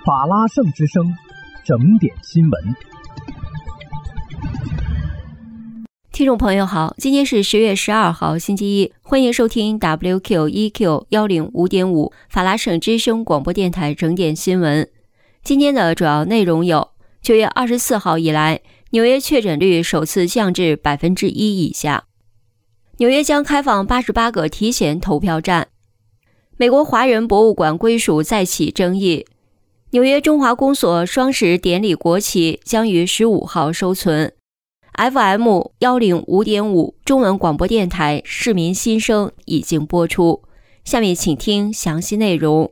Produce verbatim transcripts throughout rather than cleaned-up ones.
法拉盛之声，整点新闻。 听众朋友好，今天是十月十二号星期一，欢迎收听 W Q E Q 一零五点五 法拉盛之声广播电台整点新闻。今天的主要内容有：九月二十四号以来，纽约确诊率首次降至百分之一以下；纽约将开放八十八个提前投票站；美国华人博物馆归属再起争议；纽约中华公所双十典礼国旗将于十五号收存。F M 一零五点五 中文广播电台市民心声已经播出，下面请听详细内容。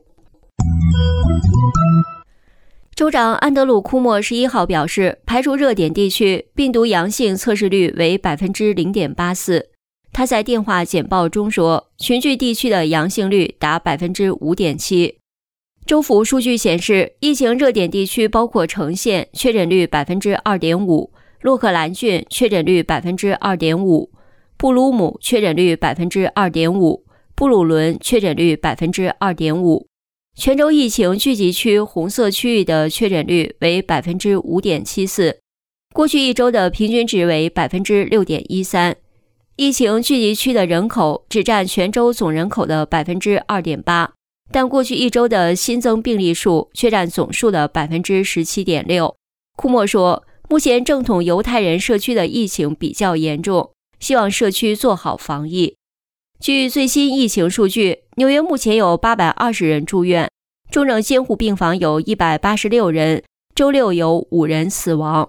州长安德鲁·库莫十一号表示，排除热点地区，病毒阳性测试率为 百分之零点八四。他在电话简报中说，群聚地区的阳性率达 百分之五点七。州府数据显示，疫情热点地区包括城县，确诊率 百分之二点五。洛克兰郡确诊率 百分之二点五， 布鲁姆确诊率 百分之二点五， 布鲁伦确诊率 百分之二点五。 全州疫情聚集区红色区域的确诊率为 百分之五点七四， 过去一周的平均值为 百分之六点一三。 疫情聚集区的人口只占全州总人口的 百分之二点八， 但过去一周的新增病例数却占总数的 百分之十七点六。 库莫说，目前正统犹太人社区的疫情比较严重，希望社区做好防疫。据最新疫情数据，纽约目前有八百二十人住院，重症监护病房有一百八十六人，周六有五人死亡。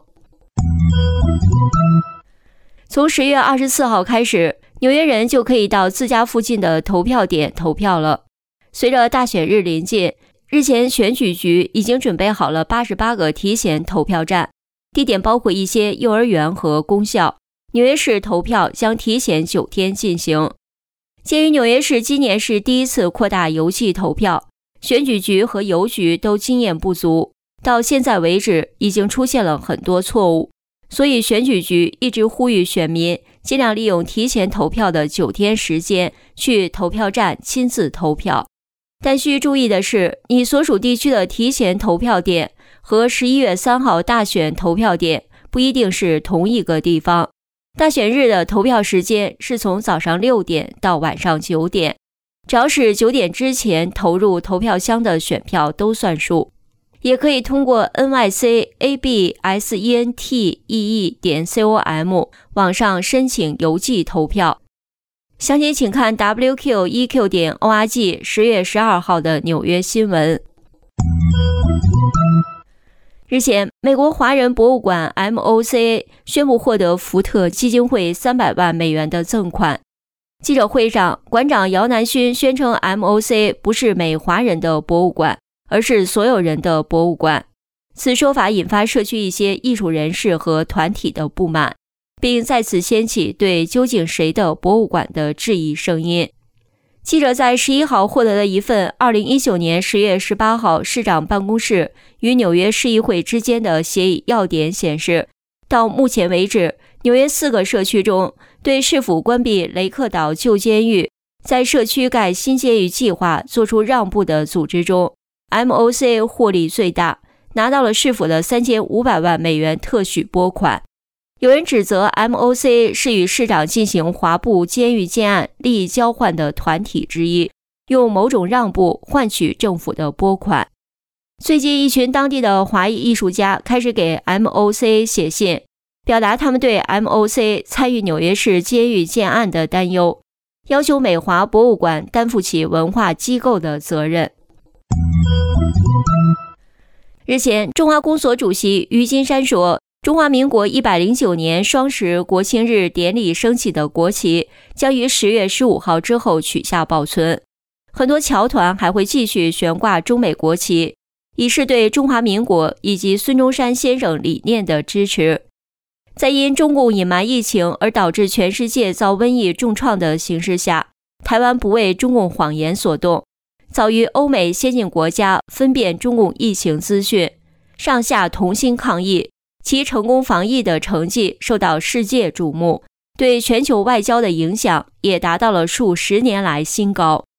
从十月二十四号开始，纽约人就可以到自家附近的投票点投票了。随着大选日临近，日前选举局已经准备好了八十八个提前投票站，地点包括一些幼儿园和公校。纽约市投票将提前九天进行。鉴于纽约市今年是第一次扩大邮寄投票，选举局和邮局都经验不足，到现在为止已经出现了很多错误，所以选举局一直呼吁选民尽量利用提前投票的九天时间去投票站亲自投票。但需注意的是，你所属地区的提前投票点和十一月三号大选投票点不一定是同一个地方。大选日的投票时间是从早上六点到晚上九点，只要是九点之前投入投票箱的选票都算数。也可以通过 N Y C A B S E N T E E 点 com 网上申请邮寄投票。详情请看 W Q E Q 点 O R G 十月十二号的纽约新闻。日前，美国华人博物馆 M O C A 宣布获得福特基金会三百万美元的赠款。记者会上，馆长姚南勋宣称 M O C A 不是美华人的博物馆，而是所有人的博物馆。此说法引发社区一些艺术人士和团体的不满，并再次掀起对究竟谁的博物馆的质疑声音。记者在十一号获得了一份二零一九年十月十八号市长办公室与纽约市议会之间的协议要点显示，到目前为止，纽约四个社区中对是否关闭雷克岛旧监狱，在社区盖新监狱计划做出让步的组织中， M O C A 获利最大，拿到了市府的三千五百万美元特许拨款。有人指责 M O C A 是与市长进行华埠监狱建案利益交换的团体之一，用某种让步换取政府的拨款。最近，一群当地的华裔艺术家开始给 M O C A 写信，表达他们对 M O C A 参与纽约市监狱建案的担忧，要求美华博物馆担负起文化机构的责任。日前，中华公所主席于金山说，中华民国一百零九年双十国庆日典礼升起的国旗将于十月十五号之后取下保存，很多侨团还会继续悬挂中美国旗，以示对中华民国以及孙中山先生理念的支持。在因中共隐瞒疫情而导致全世界遭瘟疫重创的形势下，台湾不为中共谎言所动，早于欧美先进国家分辨中共疫情资讯，上下同心抗疫，其成功防疫的成绩受到世界瞩目，对全球外交的影响也达到了数十年来新高。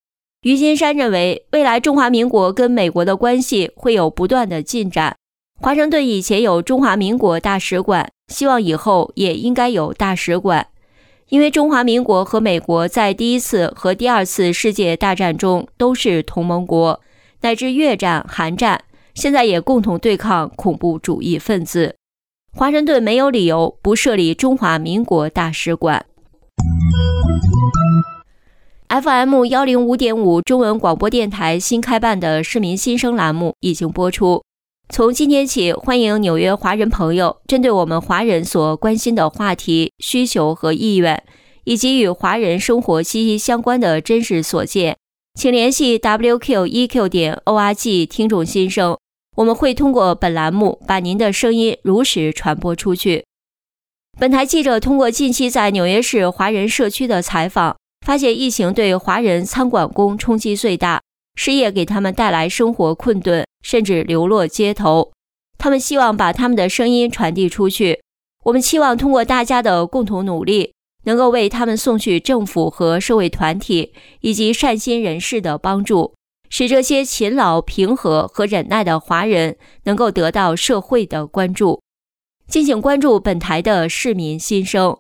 于金山认为，未来中华民国跟美国的关系会有不断的进展。华盛顿以前有中华民国大使馆，希望以后也应该有大使馆。因为中华民国和美国在第一次和第二次世界大战中都是同盟国，乃至越战、韩战，现在也共同对抗恐怖主义分子。华盛顿没有理由不设立中华民国大使馆。F M 一零五点五 中文广播电台新开办的市民新生栏目已经播出。从今天起，欢迎纽约华人朋友针对我们华人所关心的话题、需求和意愿，以及与华人生活息息相关的真实所见，请联系 W Q E Q 点 O R G 听众心声。我们会通过本栏目把您的声音如实传播出去。本台记者通过近期在纽约市华人社区的采访，发现疫情对华人餐馆工冲击最大，失业给他们带来生活困顿，甚至流落街头。他们希望把他们的声音传递出去。我们期望通过大家的共同努力，能够为他们送去政府和社会团体以及善心人士的帮助，使这些勤劳、平和和忍耐的华人能够得到社会的关注。敬请关注本台的市民心声。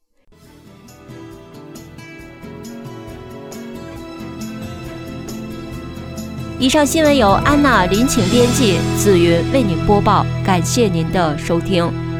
以上新闻由安娜林请编辑，紫云为您播报，感谢您的收听。